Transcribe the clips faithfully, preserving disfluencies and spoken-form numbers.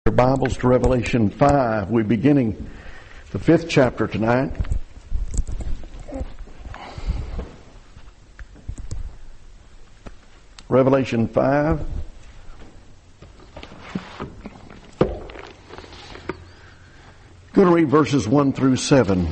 Your Bibles to Revelation five. We're beginning the fifth chapter tonight. Revelation five. I'm going to read verses one through seven.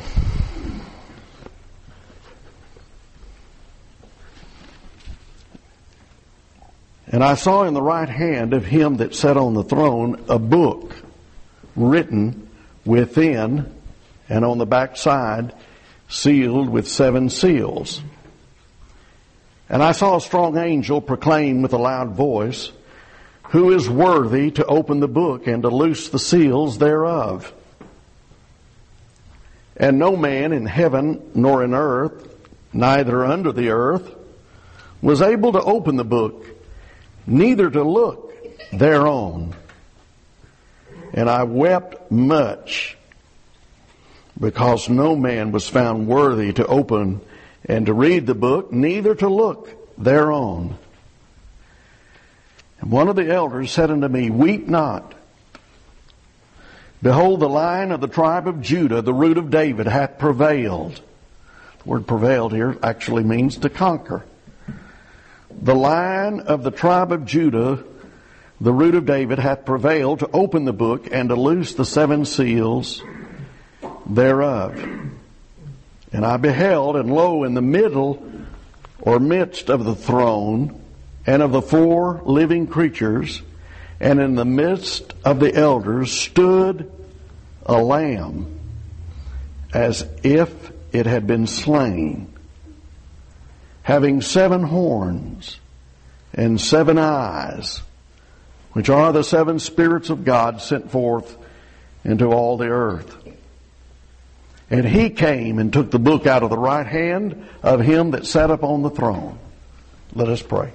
And I saw in the right hand of him that sat on the throne a book written within and on the back side, sealed with seven seals. And I saw a strong angel proclaim with a loud voice, "Who is worthy to open the book and to loose the seals thereof?" And no man in heaven nor in earth, neither under the earth, was able to open the book, neither to look thereon. And I wept much, because no man was found worthy to open and to read the book, neither to look thereon. And one of the elders said unto me, "Weep not. Behold, the Lion of the tribe of Judah, the root of David, hath prevailed." The word prevailed here actually means to conquer. "The Lion of the tribe of Judah, the root of David, hath prevailed to open the book and to loose the seven seals thereof. And I beheld, and lo, in the middle or midst of the throne and of the four living creatures, and in the midst of the elders, stood a lamb, as if it had been slain, having seven horns and seven eyes, which are the seven spirits of God sent forth into all the earth. And he came and took the book out of the right hand of him that sat upon the throne." Let us pray.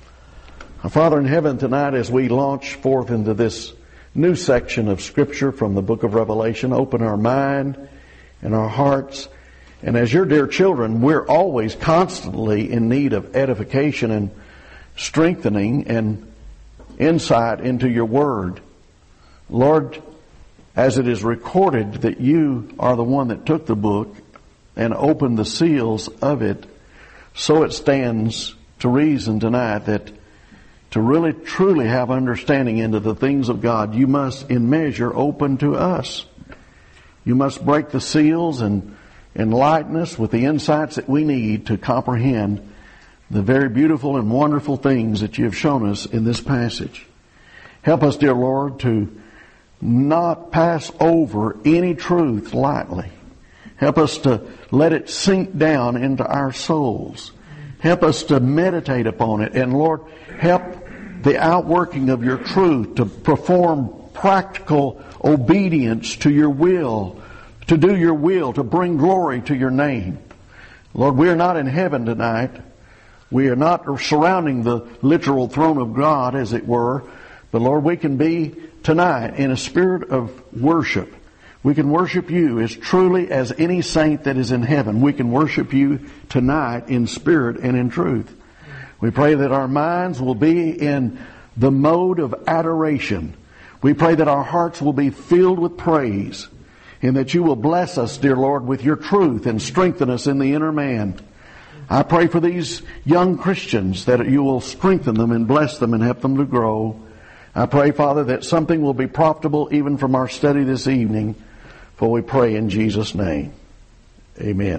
Our Father in heaven, tonight as we launch forth into this new section of Scripture from the book of Revelation, open our mind and our hearts. And as your dear children, we're always constantly in need of edification and strengthening and insight into your word. Lord, as it is recorded that you are the one that took the book and opened the seals of it, so it stands to reason tonight that to really truly have understanding into the things of God, you must in measure open to us. You must break the seals and enlighten us with the insights that we need to comprehend the very beautiful and wonderful things that you have shown us in this passage. Help us, dear Lord, to not pass over any truth lightly. Help us to let it sink down into our souls. Help us to meditate upon it. And Lord, help the outworking of your truth to perform practical obedience to your will, to do your will, to bring glory to your name. Lord, we are not in heaven tonight. We are not surrounding the literal throne of God, as it were. But Lord, we can be tonight in a spirit of worship. We can worship you as truly as any saint that is in heaven. We can worship you tonight in spirit and in truth. We pray that our minds will be in the mode of adoration. We pray that our hearts will be filled with praise, and that you will bless us, dear Lord, with your truth and strengthen us in the inner man. I pray for these young Christians that you will strengthen them and bless them and help them to grow. I pray, Father, that something will be profitable even from our study this evening, for we pray in Jesus' name. Amen.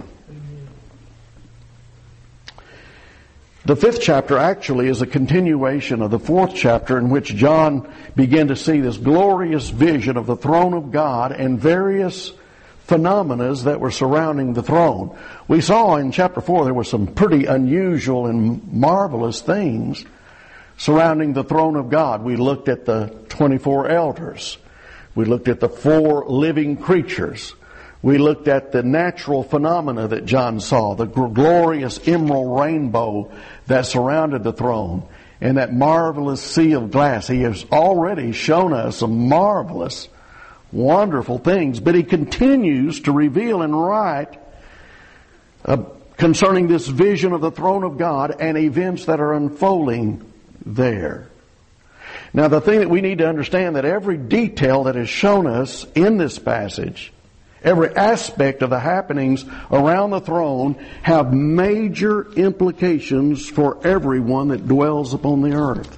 The fifth chapter actually is a continuation of the fourth chapter, in which John began to see this glorious vision of the throne of God and various phenomena that were surrounding the throne. We saw in chapter four there were some pretty unusual and marvelous things surrounding the throne of God. We looked at the twenty-four elders. We looked at the four living creatures. We looked at the natural phenomena that John saw, the glorious emerald rainbow that surrounded the throne, and that marvelous sea of glass. He has already shown us some marvelous, wonderful things, but he continues to reveal and write uh, concerning this vision of the throne of God and events that are unfolding there. Now, the thing that we need to understand, that every detail that is shown us in this passage, every aspect of the happenings around the throne, have major implications for everyone that dwells upon the earth.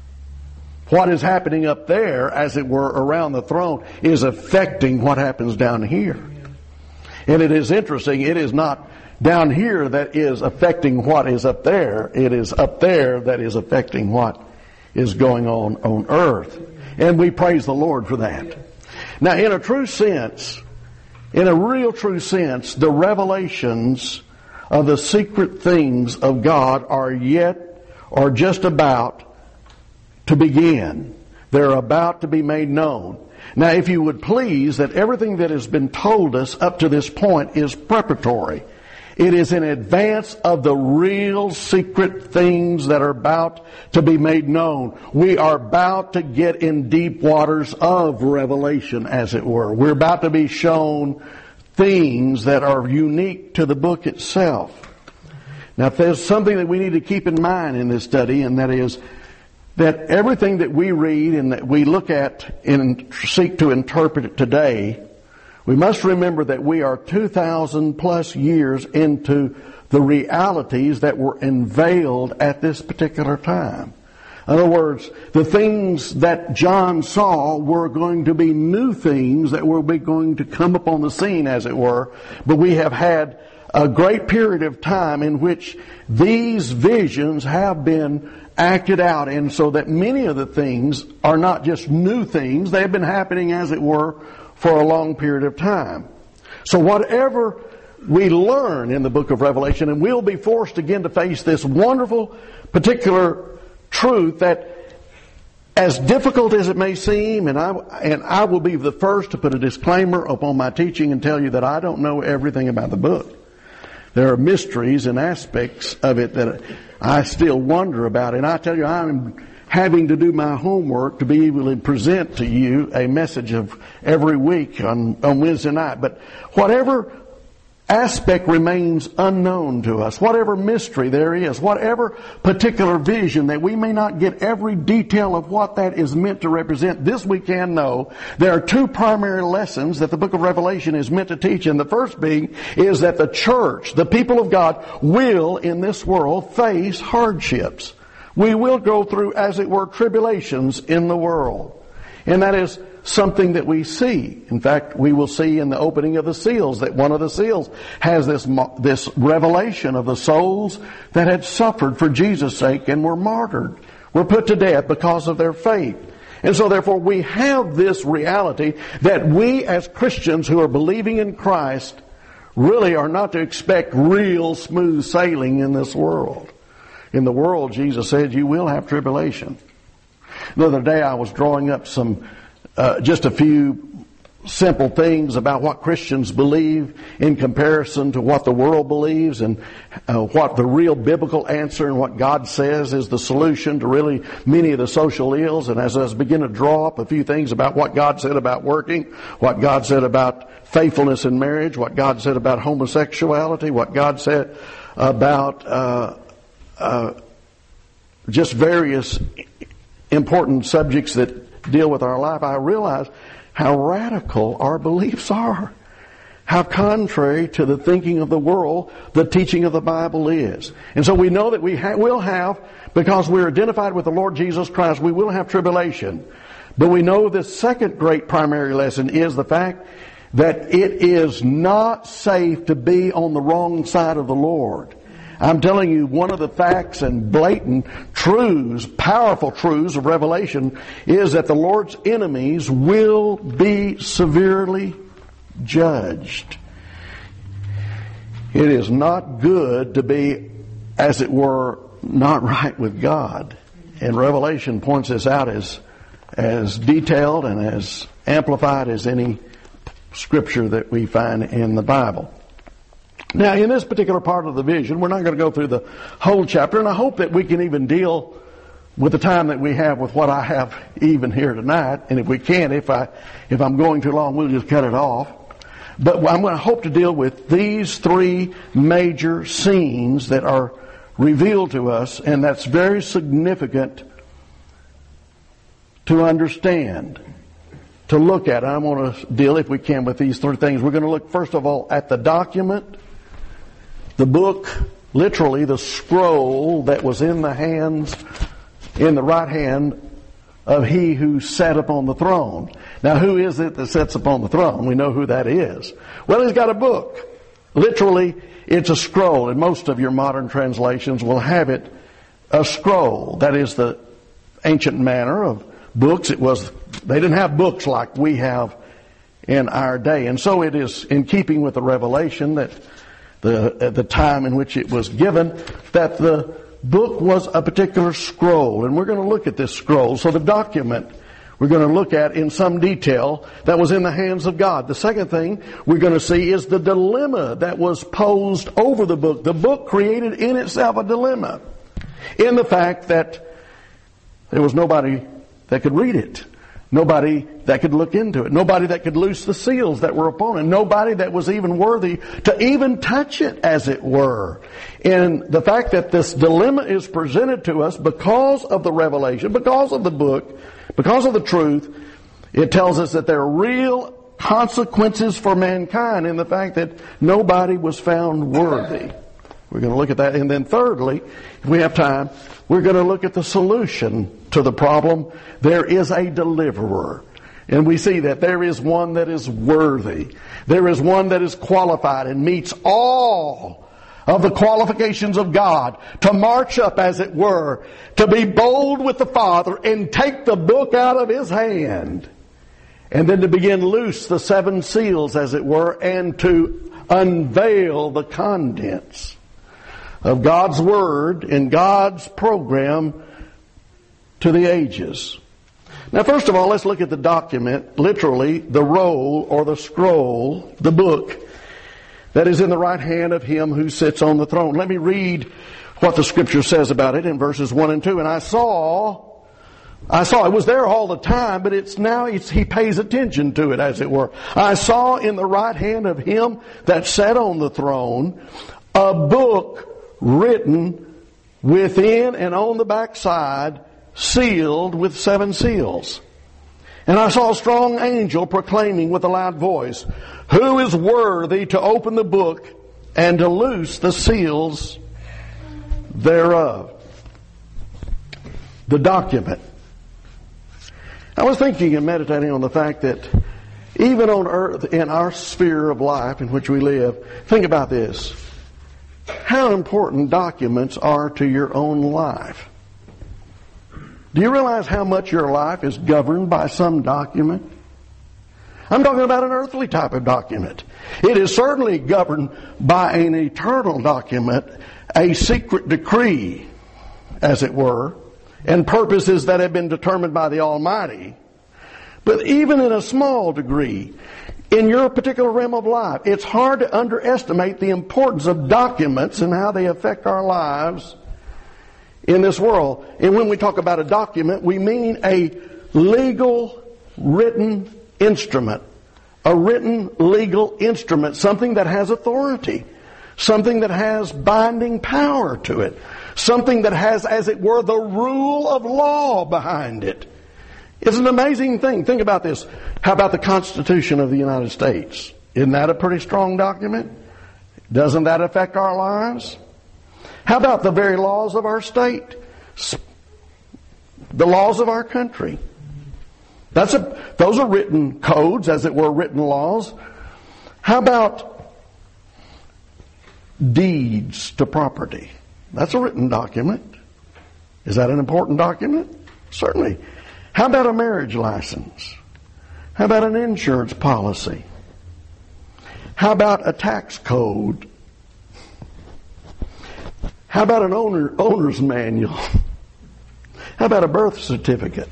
What is happening up there, as it were, around the throne, is affecting what happens down here. And it is interesting, it is not down here that is affecting what is up there. It is up there that is affecting what is going on on earth. And we praise the Lord for that. Now, in a true sense, in a real true sense, the revelations of the secret things of God are yet, or just about to begin. They're about to be made known. Now, if you would please, that everything that has been told us up to this point is preparatory. It is in advance of the real secret things that are about to be made known. We are about to get in deep waters of revelation, as it were. We're about to be shown things that are unique to the book itself. Now, if there's something that we need to keep in mind in this study, and that is that everything that we read and that we look at and seek to interpret it today, we must remember that we are two thousand plus years into the realities that were unveiled at this particular time. In other words, the things that John saw were going to be new things that were going to come upon the scene, as it were. But we have had a great period of time in which these visions have been acted out, and so that many of the things are not just new things. They have been happening, as it were, for a long period of time. So whatever we learn in the book of Revelation, and we'll be forced again to face this wonderful particular truth that, as difficult as it may seem, and I, and I will be the first to put a disclaimer upon my teaching and tell you that I don't know everything about the book. There are mysteries and aspects of it that I still wonder about, and I tell you, I'm having to do my homework to be able to present to you a message of every week on, on Wednesday night. But whatever aspect remains unknown to us, whatever mystery there is, whatever particular vision that we may not get every detail of what that is meant to represent, this we can know. There are two primary lessons that the book of Revelation is meant to teach, and the first being is that the church, the people of God, will in this world face hardships. We will go through, as it were, tribulations in the world. And that is something that we see. In fact, we will see in the opening of the seals that one of the seals has this this revelation of the souls that had suffered for Jesus' sake and were martyred, were put to death because of their faith. And so therefore we have this reality that we as Christians who are believing in Christ really are not to expect real smooth sailing in this world. In the world, Jesus said, you will have tribulation. The other day I was drawing up some, uh, just a few simple things about what Christians believe in comparison to what the world believes, and uh, what the real biblical answer and what God says is the solution to really many of the social ills. And as I was beginning to draw up a few things about what God said about working, what God said about faithfulness in marriage, what God said about homosexuality, what God said about uh Uh, just various important subjects that deal with our life, I realize how radical our beliefs are. How contrary to the thinking of the world the teaching of the Bible is. And so we know that we ha- will have, because we're identified with the Lord Jesus Christ, we will have tribulation. But we know the second great primary lesson is the fact that it is not safe to be on the wrong side of the Lord. I'm telling you, one of the facts and blatant truths, powerful truths of Revelation is that the Lord's enemies will be severely judged. It is not good to be, as it were, not right with God. And Revelation points this out as, as detailed and as amplified as any scripture that we find in the Bible. Now, in this particular part of the vision, we're not going to go through the whole chapter, and I hope that we can even deal with the time that we have with what I have even here tonight. And if we can, if I, if I'm going too long, we'll just cut it off. But I'm going to hope to deal with these three major scenes that are revealed to us, and that's very significant to understand, to look at. I want to deal, if we can, with these three things. We're going to look, first of all, at the document, the book, literally the scroll that was in the hands, in the right hand of he who sat upon the throne. Now, who is it that sits upon the throne? We know who that is. Well, he's got a book. Literally, it's a scroll, and most of your modern translations will have it a scroll. That is the ancient manner of books. It was, they didn't have books like we have in our day. And so it is in keeping with the revelation that the, at the time in which it was given, that the book was a particular scroll. And we're going to look at this scroll. So the document we're going to look at in some detail that was in the hands of God. The second thing we're going to see is the dilemma that was posed over the book. The book created in itself a dilemma in the fact that there was nobody that could read it. Nobody that could look into it. Nobody that could loose the seals that were upon it. Nobody that was even worthy to even touch it, as it were. And the fact that this dilemma is presented to us because of the revelation, because of the book, because of the truth, it tells us that there are real consequences for mankind in the fact that nobody was found worthy. We're going to look at that. And then thirdly, if we have time, we're going to look at the solution to the problem. There is a deliverer. And we see that there is one that is worthy. There is one that is qualified and meets all of the qualifications of God to march up, as it were, to be bold with the Father and take the book out of His hand. And then to begin loose the seven seals, as it were, and to unveil the contents of God's Word and God's program to the ages. Now, first of all, let's look at the document, literally the roll or the scroll, the book that is in the right hand of Him who sits on the throne. Let me read what the Scripture says about it in verses one and two. And I saw, I saw, it was there all the time, but it's now it's, He pays attention to it, as it were. I saw in the right hand of Him that sat on the throne a book written within and on the backside, sealed with seven seals. And I saw a strong angel proclaiming with a loud voice, "Who is worthy to open the book and to loose the seals thereof?" The document. I was thinking and meditating on the fact that even on earth, in our sphere of life in which we live, think about this. How important documents are to your own life. Do you realize how much your life is governed by some document? I'm talking about an earthly type of document. It is certainly governed by an eternal document, a secret decree, as it were, and purposes that have been determined by the Almighty. But even in a small degree, in your particular realm of life, it's hard to underestimate the importance of documents and how they affect our lives in this world. And when we talk about a document, we mean a legal written instrument. A written legal instrument. Something that has authority. Something that has binding power to it. Something that has, as it were, the rule of law behind it. It's an amazing thing. Think about this. How about the Constitution of the United States? Isn't that a pretty strong document? Doesn't that affect our lives? How about the very laws of our state? The laws of our country. That's a, those are written codes, as it were, written laws. How about deeds to property? That's a written document. Is that an important document? Certainly. How about a marriage license? How about an insurance policy? How about a tax code? How about an owner, owner's manual? How about a birth certificate?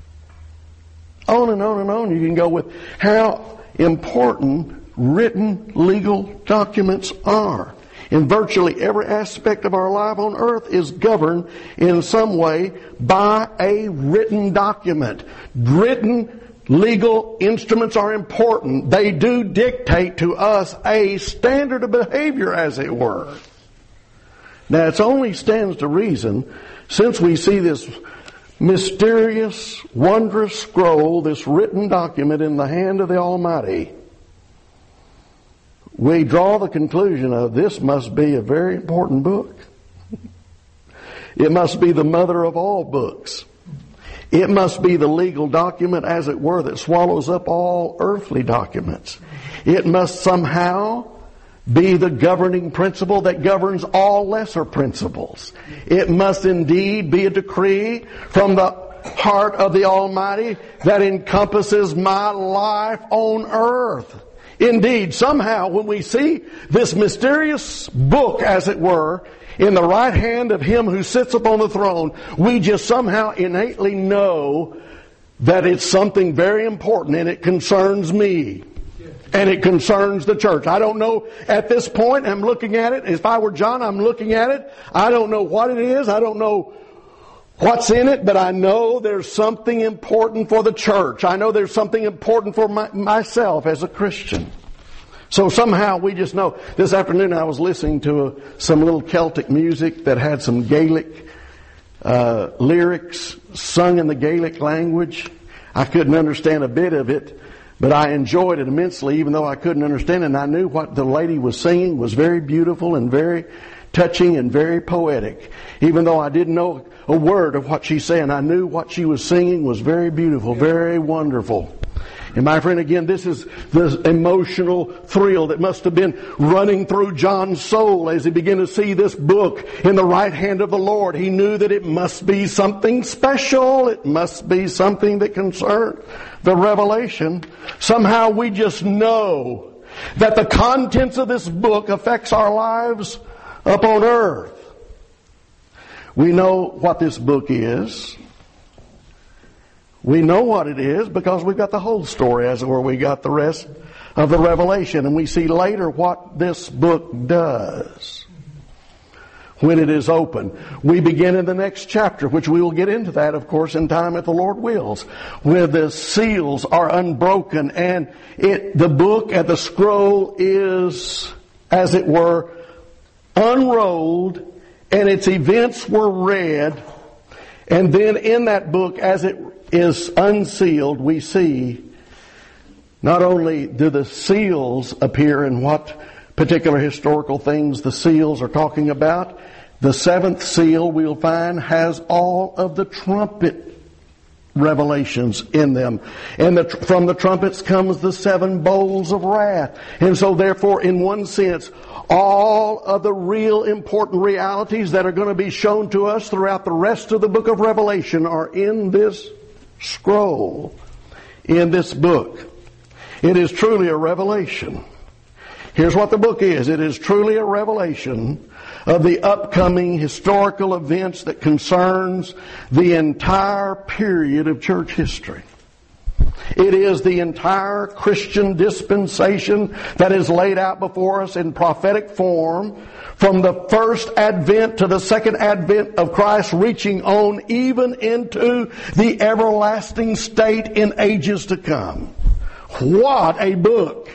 On and on and on you can go with how important written legal documents are. In virtually every aspect of our life on earth is governed in some way by a written document. Written legal instruments are important. They do dictate to us a standard of behavior, as it were. Now, it only stands to reason, since we see this mysterious, wondrous scroll, this written document in the hand of the Almighty, we draw the conclusion of this must be a very important book. It must be the mother of all books. It must be the legal document, as it were, that swallows up all earthly documents. It must somehow be the governing principle that governs all lesser principles. It must indeed be a decree from the heart of the Almighty that encompasses my life on earth. Indeed, somehow when we see this mysterious book, as it were, in the right hand of Him who sits upon the throne, we just somehow innately know that it's something very important and it concerns me. And it concerns the church. I don't know at this point, I'm looking at it. If I were John, I'm looking at it. I don't know what it is. I don't know what's in it, but I know there's something important for the church. I know there's something important for my, myself as a Christian. So somehow we just know. This afternoon I was listening to a, some little Celtic music that had some Gaelic uh, lyrics sung in the Gaelic language. I couldn't understand a bit of it, but I enjoyed it immensely, even though I couldn't understand it. And I knew what the lady was singing was very beautiful and very touching and very poetic. Even though I didn't know a word of what she's saying, I knew what she was singing was very beautiful, very wonderful. And my friend, again, this is the emotional thrill that must have been running through John's soul as he began to see this book in the right hand of the Lord. He knew that it must be something special. It must be something that concerned the revelation. Somehow we just know that the contents of this book affects our lives up on earth. We know what this book is. We know what it is because we've got the whole story, as it were. We got the rest of the revelation, and we see later what this book does when it is open. We begin in the next chapter, which we will get into that, of course, in time if the Lord wills, where the seals are unbroken and it, the book and the scroll is, as it were, unrolled, and its events were read. And then in that book, as it is unsealed, we see not only do the seals appear in what particular historical things the seals are talking about, the seventh seal we'll find has all of the trumpet revelations in them. And the, from the trumpets comes the seven bowls of wrath. And so therefore, in one sense, all of the real important realities that are going to be shown to us throughout the rest of the book of Revelation are in this scroll, in this book. It is truly a revelation. Here's what the book is. It is truly a revelation of the upcoming historical events that concerns the entire period of church history. It is the entire Christian dispensation that is laid out before us in prophetic form, from the first advent to the second advent of Christ, reaching on even into the everlasting state in ages to come. What a book!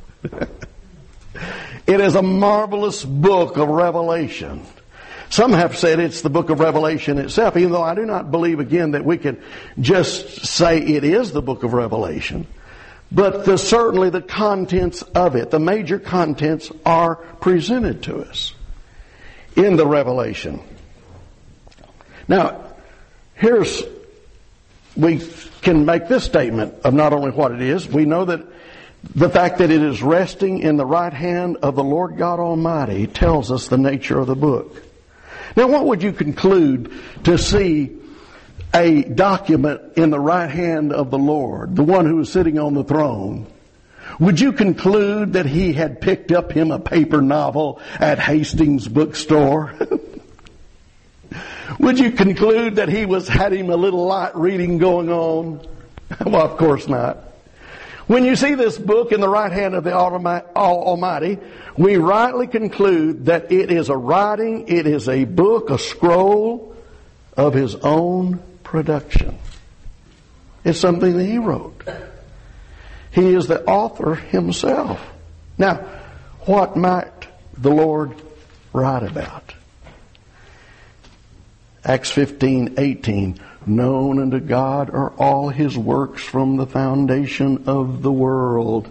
It is a marvelous book of Revelation. Some have said it's the book of Revelation itself, even though I do not believe, again, that we can just say it is the book of Revelation. But the, certainly the contents of it, the major contents, are presented to us in the Revelation. Now, here's, we can make this statement of not only what it is, we know that the fact that it is resting in the right hand of the Lord God Almighty tells us the nature of the book. Now, what would you conclude to see a document in the right hand of the Lord, the one who is sitting on the throne? Would you conclude that he had picked up him a paper novel at Hastings bookstore? Would you conclude that he was had him a little light reading going on? Well, of course not. When you see this book in the right hand of the Almighty, we rightly conclude that it is a writing, it is a book, a scroll of His own production. It's something that He wrote. He is the author Himself. Now, what might the Lord write about? Acts fifteen eighteen. known unto God are all His works from the foundation of the world.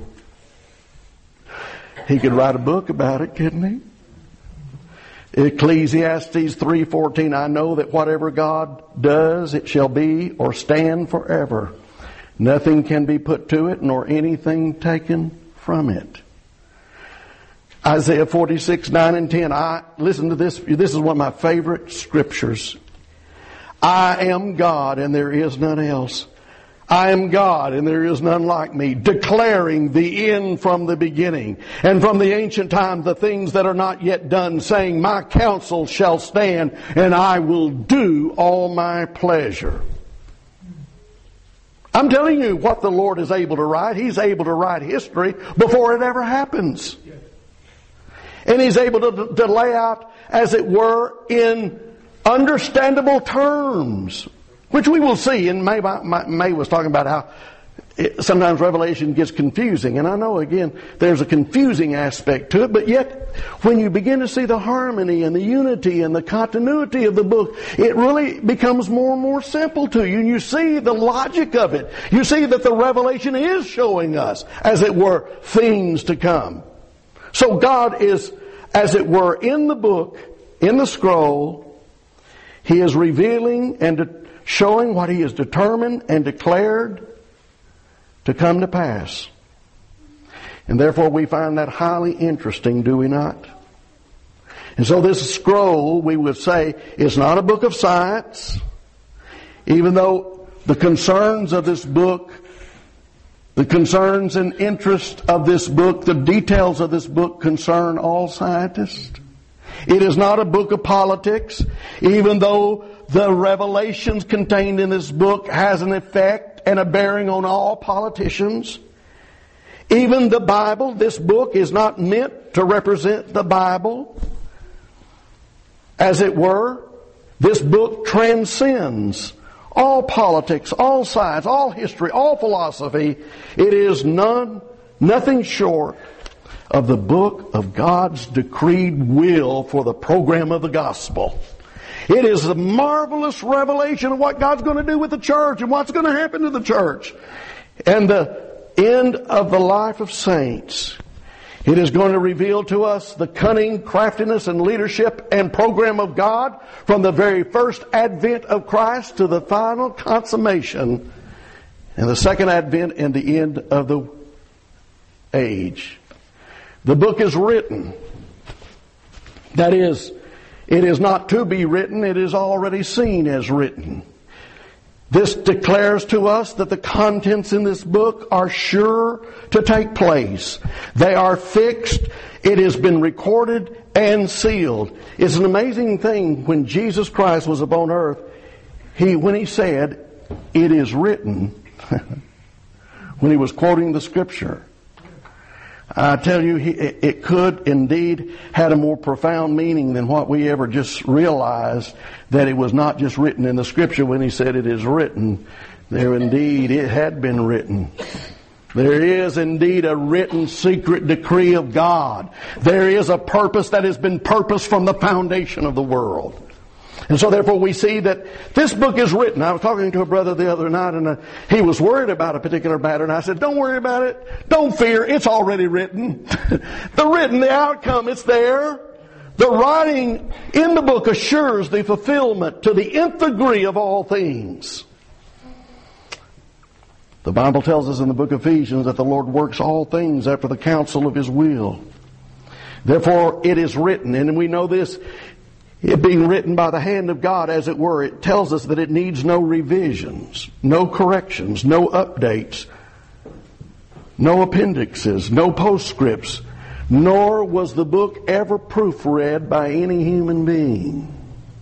He could write a book about it, couldn't he? Ecclesiastes three fourteen, I know that whatever God does, it shall be or stand forever. Nothing can be put to it, nor anything taken from it. Isaiah forty-six, nine and ten. I listen to this. This is one of my favorite scriptures. I am God and there is none else. I am God and there is none like me, declaring the end from the beginning, and from the ancient times the things that are not yet done, saying, my counsel shall stand, and I will do all my pleasure. I'm telling you what the Lord is able to write. He's able to write history before it ever happens. And He's able to, to lay out, as it were, in understandable terms, which we will see. And May, May was talking about how it, sometimes Revelation gets confusing. And I know, again, there's a confusing aspect to it. But yet, when you begin to see the harmony and the unity and the continuity of the book, it really becomes more and more simple to you. And you see the logic of it. You see that the Revelation is showing us, as it were, things to come. So God is, as it were, in the book, in the scroll, He is revealing and de- showing what He has determined and declared to come to pass. And therefore we find that highly interesting, do we not? And so this scroll, we would say, is not a book of science, even though the concerns of this book, the concerns and interest of this book, the details of this book concern all scientists. It is not a book of politics, even though the revelations contained in this book has an effect and a bearing on all politicians. Even the Bible, this book is not meant to represent the Bible. As it were, this book transcends all politics, all science, all history, all philosophy. It is none, nothing short of the book of God's decreed will for the program of the gospel. It is the marvelous revelation of what God's going to do with the church and what's going to happen to the church. And the end of the life of saints. It is going to reveal to us the cunning, craftiness, and leadership and program of God from the very first advent of Christ to the final consummation and the second advent and the end of the age. The book is written. That is, it is not to be written, it is already seen as written. This declares to us that the contents in this book are sure to take place. They are fixed. It has been recorded and sealed. It's an amazing thing when Jesus Christ was upon earth. He, when He said, "It is written," when He was quoting the Scripture, I tell you, he, it could indeed had a more profound meaning than what we ever just realized, that it was not just written in the Scripture when He said it is written. There indeed it had been written. There is indeed a written secret decree of God. There is a purpose that has been purposed from the foundation of the world. And so therefore we see that this book is written. I was talking to a brother the other night, and uh, he was worried about a particular matter, and I said, don't worry about it. Don't fear. It's already written. The written, the outcome, it's there. The writing in the book assures the fulfillment to the nth degree of all things. The Bible tells us in the book of Ephesians that the Lord works all things after the counsel of His will. Therefore it is written, and we know this, it being written by the hand of God, as it were, it tells us that it needs no revisions, no corrections, no updates, no appendixes, no postscripts, nor was the book ever proofread by any human being.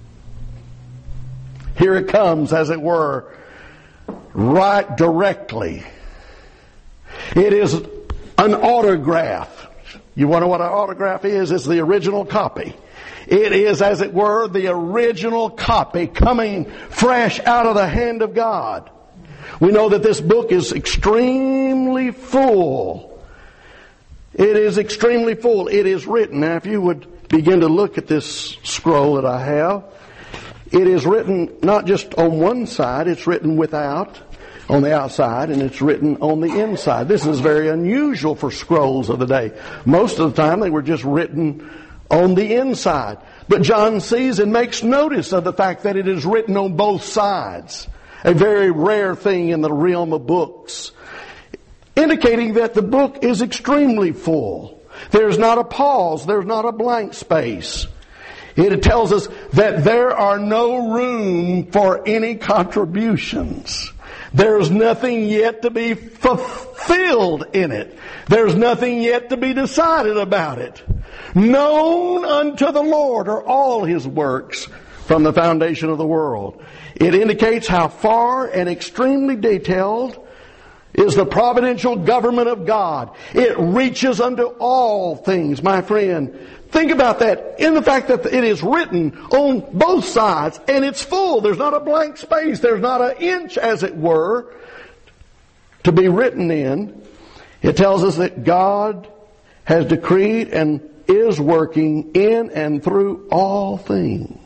Here it comes, as it were, right directly. It is an autograph. You want to know what an autograph is? It's the original copy. It is, as it were, the original copy coming fresh out of the hand of God. We know that this book is extremely full. It is extremely full. It is written. Now, if you would begin to look at this scroll that I have, It is written not just on one side, it's written without, on the outside, and it's written on the inside. This is very unusual for scrolls of the day. Most of the time they were just written on the inside. But John sees and makes notice of the fact that it is written on both sides. A very rare thing in the realm of books. Indicating that the book is extremely full. There's not a pause. There's not a blank space. It tells us that there are no room for any contributions. There's nothing yet to be fulfilled in it. There's nothing yet to be decided about it. Known unto the Lord are all His works from the foundation of the world. It indicates how far and extremely detailed is the providential government of God. It reaches unto all things, my friend. Think about that in the fact that it is written on both sides and it's full. There's not a blank space. There's not an inch, as it were, to be written in. It tells us that God has decreed and is working in and through all things.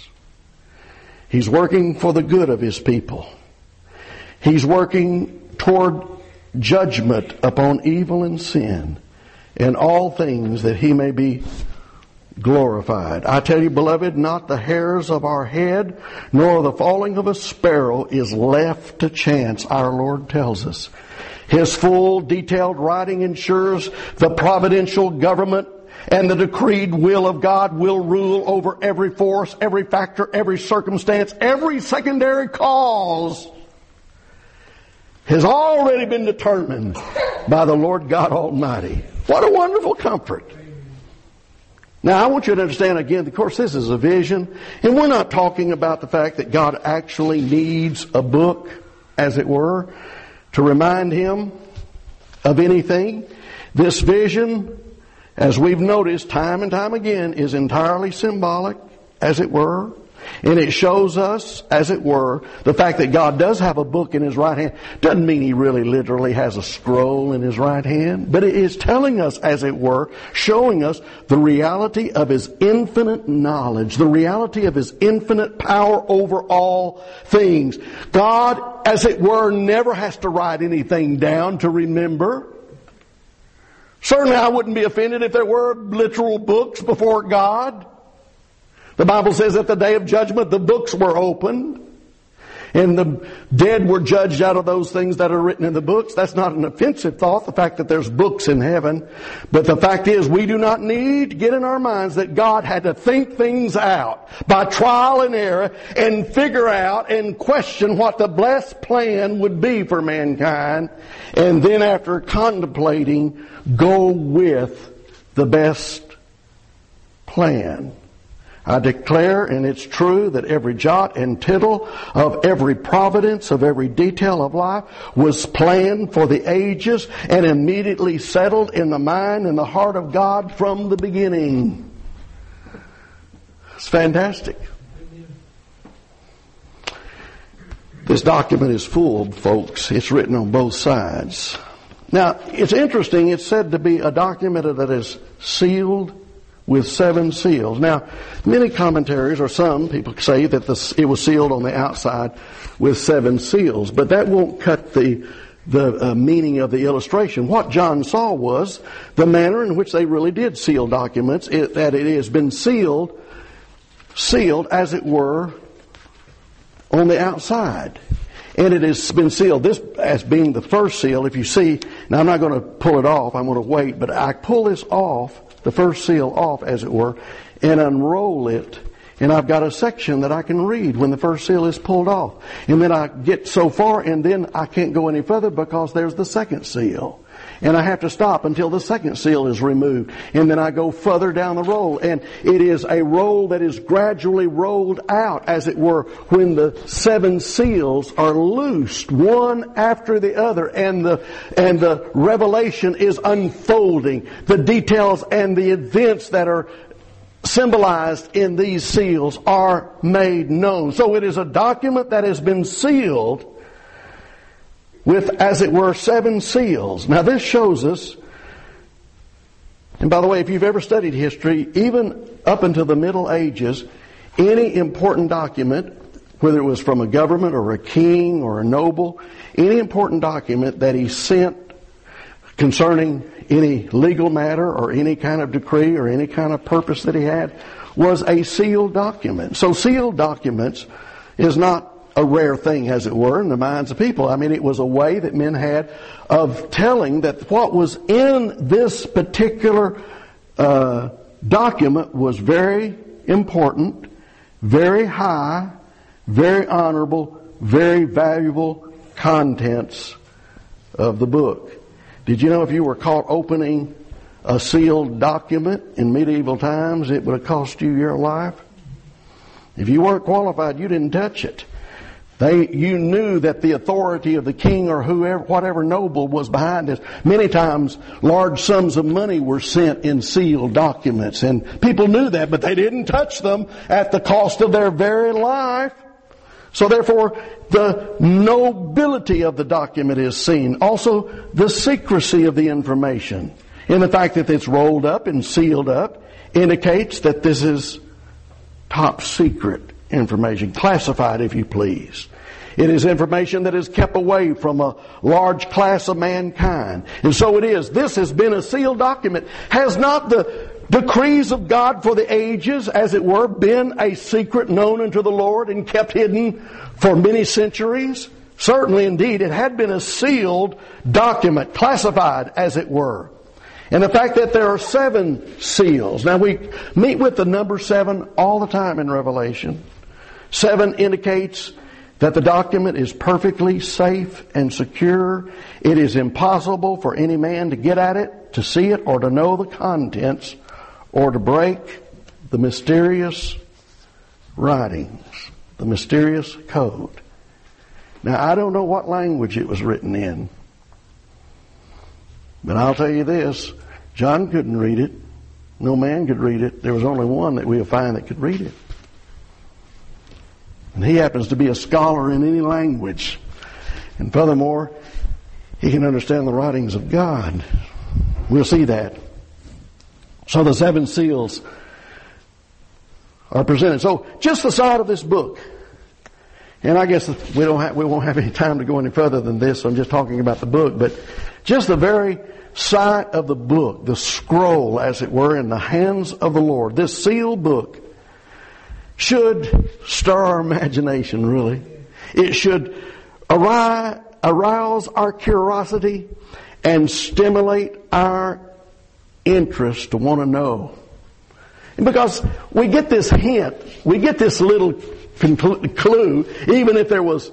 He's working for the good of His people. He's working toward judgment upon evil and sin and all things that He may be glorified. I tell you, beloved, not the hairs of our head nor the falling of a sparrow is left to chance, our Lord tells us. His full detailed writing ensures the providential government and the decreed will of God will rule over every force, every factor, every circumstance, every secondary cause has already been determined by the Lord God Almighty. What a wonderful comfort. Now, I want you to understand again, of course, this is a vision, and we're not talking about the fact that God actually needs a book, as it were, to remind Him of anything. This vision, as we've noticed time and time again, is entirely symbolic, as it were. And it shows us, as it were, the fact that God does have a book in His right hand. Doesn't mean He really literally has a scroll in His right hand. But it is telling us, as it were, showing us the reality of His infinite knowledge, the reality of His infinite power over all things. God, as it were, never has to write anything down to remember. Certainly I wouldn't be offended if there were literal books before God. The Bible says at the day of judgment the books were opened and the dead were judged out of those things that are written in the books. That's not an offensive thought, the fact that there's books in heaven. But the fact is, we do not need to get in our minds that God had to think things out by trial and error and figure out and question what the blessed plan would be for mankind. And then after contemplating, go with the best plan. I declare, and it's true, that every jot and tittle of every providence, of every detail of life was planned for the ages and immediately settled in the mind and the heart of God from the beginning. It's fantastic. This document is full, folks. It's written on both sides. Now, it's interesting. It's said to be a document that is sealed with seven seals. Now, many commentaries, or some people say that this, it was sealed on the outside with seven seals, but that won't cut the the uh, meaning of the illustration. What John saw was the manner in which they really did seal documents, it, that it has been sealed, sealed as it were, on the outside. And it has been sealed, this as being the first seal. If you see, now I'm not going to pull it off, I'm going to wait, but I pull this off, the first seal off, as it were, and unroll it. And I've got a section that I can read when the first seal is pulled off. And then I get so far, and then I can't go any further because there's the second seal. And I have to stop until the second seal is removed. And then I go further down the roll. And it is a roll that is gradually rolled out, as it were, when the seven seals are loosed, one after the other. And the, and the revelation is unfolding. The details and the events that are symbolized in these seals are made known. So it is a document that has been sealed with, as it were, seven seals. Now this shows us, and by the way, if you've ever studied history, even up until the Middle Ages, any important document, whether it was from a government or a king or a noble, any important document that he sent concerning any legal matter or any kind of decree or any kind of purpose that he had was a sealed document. So sealed documents is not a rare thing, as it were, in the minds of people. I mean, it was a way that men had of telling that what was in this particular uh, document was very important, very high, very honorable, very valuable contents of the book. Did you know if you were caught opening a sealed document in medieval times, it would have cost you your life? If you weren't qualified, you didn't touch it. They, you knew that the authority of the king or whoever, whatever noble was behind this. Many times, large sums of money were sent in sealed documents, and people knew that, but they didn't touch them at the cost of their very life. So therefore, the nobility of the document is seen. Also, the secrecy of the information, in the fact that it's rolled up and sealed up, indicates that this is top secret information, classified if you please. It is information that is kept away from a large class of mankind. And so it is. This has been a sealed document. Has not the decrees of God for the ages, as it were, been a secret known unto the Lord and kept hidden for many centuries? Certainly, indeed, it had been a sealed document, classified, as it were. And the fact that there are seven seals. Now, we meet with the number seven all the time in Revelation. Seven indicates that the document is perfectly safe and secure. It is impossible for any man to get at it, to see it, or to know the contents, or to break the mysterious writings, the mysterious code. Now, I don't know what language it was written in, but I'll tell you this, John couldn't read it. No man could read it. There was only one that we'll find that could read it. And he happens to be a scholar in any language. And furthermore, he can understand the writings of God. We'll see that. So the seven seals are presented. So just the side of this book. And I guess we don't have, we won't have any time to go any further than this. So I'm just talking about the book. But just the very side of the book, the scroll, as it were, in the hands of the Lord, this sealed book, should stir our imagination, really. It should arouse, arouse our curiosity and stimulate our interest to want to know. And because we get this hint, we get this little clue, even if there was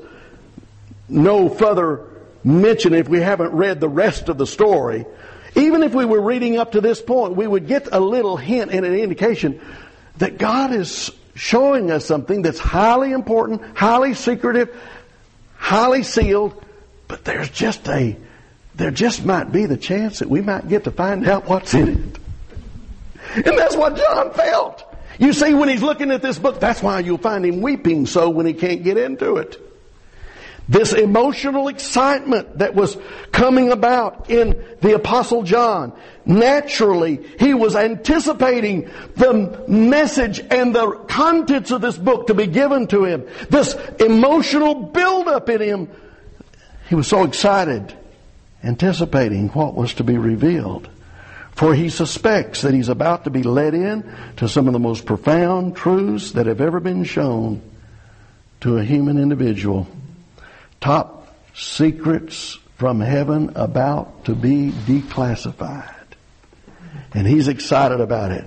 no further mention, if we haven't read the rest of the story, even if we were reading up to this point, we would get a little hint and an indication that God is showing us something that's highly important, highly secretive, highly sealed, but there's just a, there just might be the chance that we might get to find out what's in it. And that's what John felt. You see, when he's looking at this book, that's why you'll find him weeping so when he can't get into it. This emotional excitement that was coming about in the Apostle John. Naturally, he was anticipating the message and the contents of this book to be given to him. This emotional buildup in him. He was so excited, anticipating what was to be revealed. For he suspects that he's about to be led in to some of the most profound truths that have ever been shown to a human individual. Top secrets from heaven about to be declassified. And he's excited about it.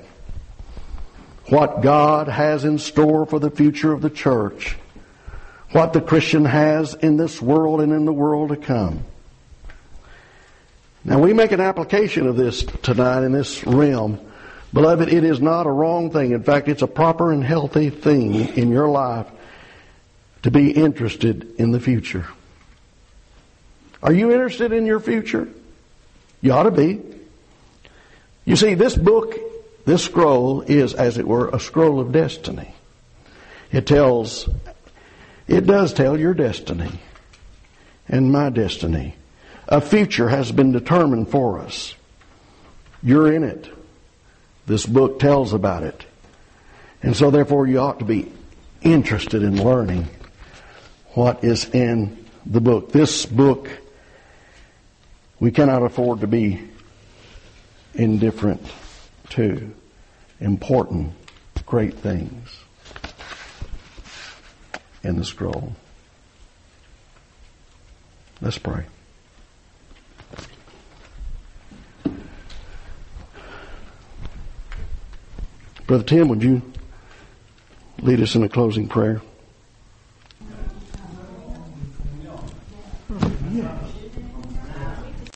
What God has in store for the future of the church. What the Christian has in this world and in the world to come. Now we make an application of this tonight in this realm. Beloved, it is not a wrong thing. In fact, it's a proper and healthy thing in your life to be interested in the future. Are you interested in your future? You ought to be. You see, this book, this scroll is, as it were, a scroll of destiny. It tells, it does tell your destiny and my destiny. A future has been determined for us. You're in it. This book tells about it. And so therefore you ought to be interested in learning what is in the book. This book we cannot afford to be indifferent to. Important, great things in the scroll. Let's pray. Brother Tim, would you lead us in a closing prayer?